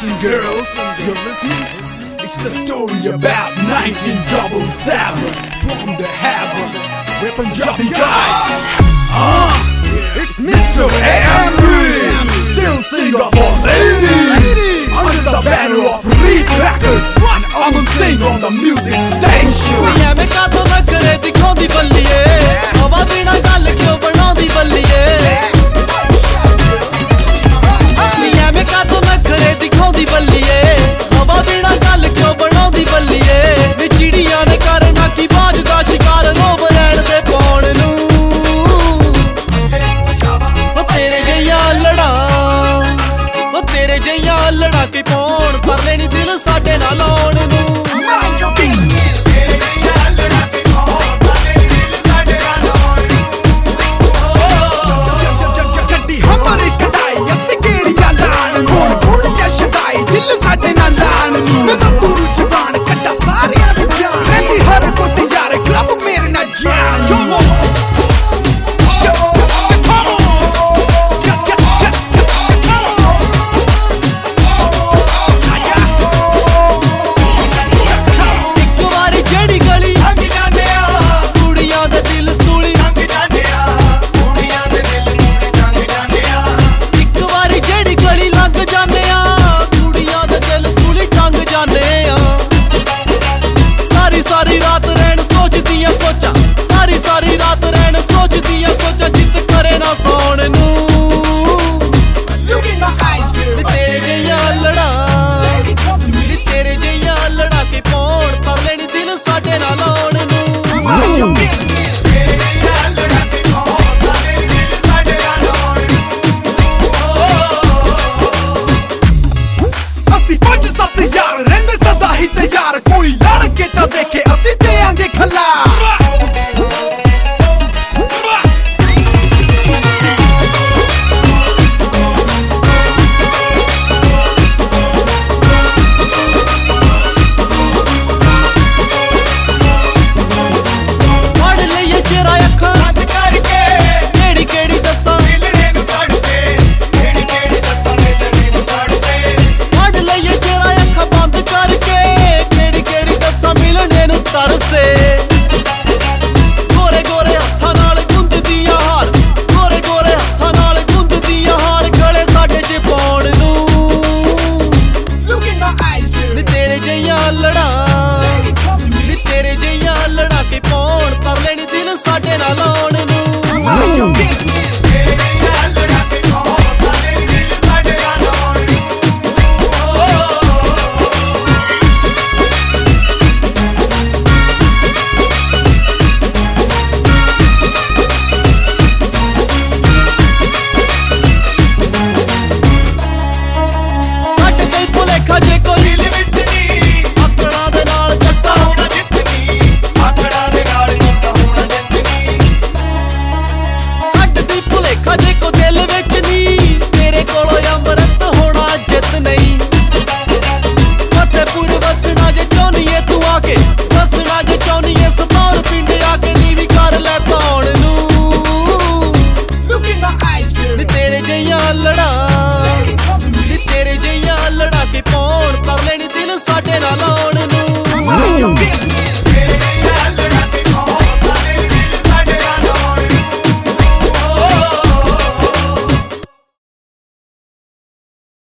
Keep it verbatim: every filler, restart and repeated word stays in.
and girls, you're listening? It's the story about nineteen seventy-seven from the heaven. We're Punjabi guys. Ah, it's Mister Henry, still singer for ladies, under the banner of Reed Records, and I'm a singer on the music station. मैं का तो नखरे दिखाउंदी बल्लीए, हवा बिना गल क्यों बनाउंदी बल्लीए। मैं का तो नखरे दिखाउंदी बल्लीए, हवा बिना गल क्यों बनाउंदी बल्लीए। नी चिड़ियां ने करना की बाज दा शिकार रोब रहण दे पौण नू। ओ तेरे जइया लड़ा, ओ तेरे जइया लड़ा के पौण पर लेनी दिल साडे नाल आउण नू। सारी रात रहन सोचदियां सोचा, सारी सारी रात रहन सोचदियां सोचा, जित करे ना सौण नू। तेरे जइया लड़ा, तेरे जइया लड़ा के पौण कर लेनी दिल साडे नाल आउण नू। देखे असी देंगे खला। गोरे गोरे हत्थां नाल गुंददियां हार, गोरे गोरे हत्थां नाल गुंददियां हार, गले साडे च पाउण नू। नी तेरे जइया लड़ा, नी तेरे जइया लड़ा के पौण कर लेनी दिल साडे नाल आउण नू। जे कोई दिल विच नी आकड़ा दे नाल जस्सा होना जितनी, आकड़ा दे नाल जस्सा होना जितनी। हट दी भुलेखा जे को दिल विच नी, तेरे कोलों अमरत होना जित नहीं। फतेहपुर वसना जे चाहनीए तू आके, वसना जे चाहनीए सतार पिंड आके, नी भी कर लै तौण नू। तेरे जइया लड़ा, तेरे जइया लड़ा के पौण कर लेनी दिल साडे नाल आउण।